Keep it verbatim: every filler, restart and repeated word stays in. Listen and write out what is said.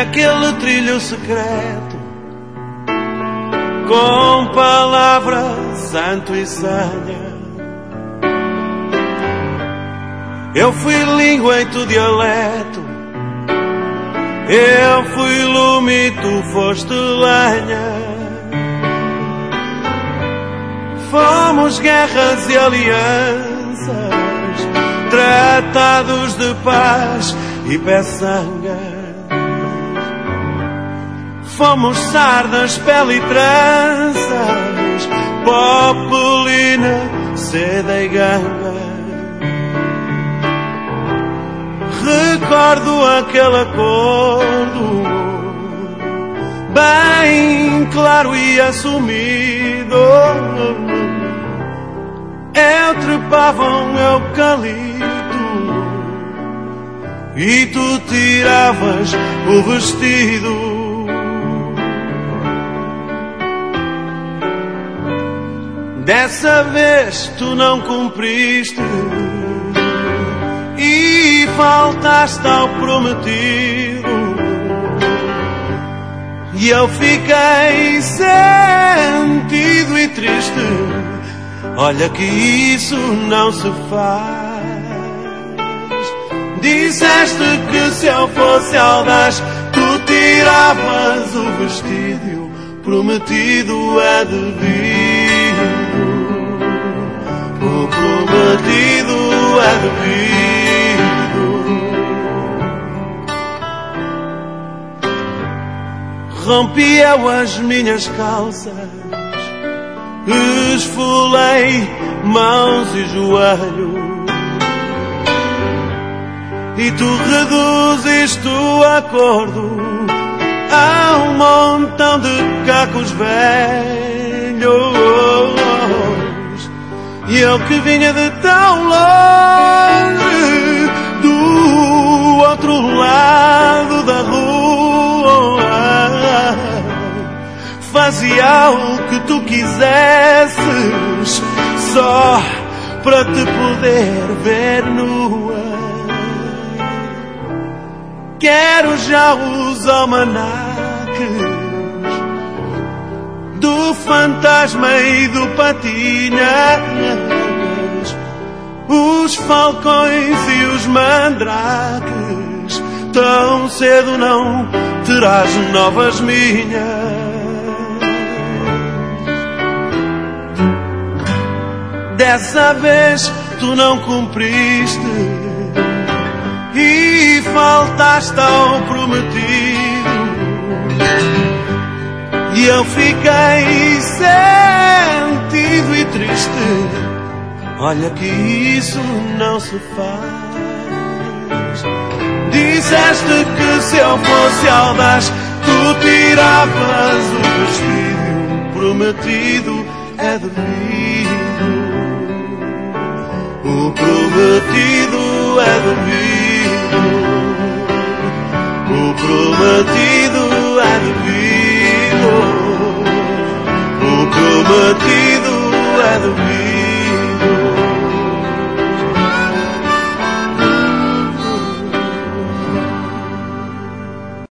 naquele trilho secreto, com palavra santo e sanha. Eu fui língua e tu dialeto, eu fui lume e tu foste lenha. Fomos guerras e alianças, tratados de paz e peçangas. Fomos sardas, pele e tranças, populina, seda e ganga. Recordo aquele acordo, bem claro e assumido. Eu trepava um eucalipto e tu tiravas o vestido. Dessa vez tu não cumpriste e faltaste ao prometido. E eu fiquei sentido e triste. Olha que isso não se faz. Disseste que se eu fosse audaz, tu tiravas o vestido. Prometido é devido. O prometido é devido. Rompi eu as minhas calças, esfolei mãos e joelhos, e tu reduziste o acordo a um montão de cacos velhos. E eu que vinha de tão longe, do outro lado da rua, fazia o que tu quisesses, só para te poder ver nua. Quero já os almanaques do fantasma e do patinhas, os falcões e os mandrakes. Tão cedo não terás novas minhas. Dessa vez tu não cumpriste e faltaste ao prometido. E eu fiquei sentido e triste. Olha que isso não se faz. Disseste que se eu fosse audaz, tu tiravas o vestido. Prometido é devido. O prometido é devido. O prometido é devido. O prometido é devido.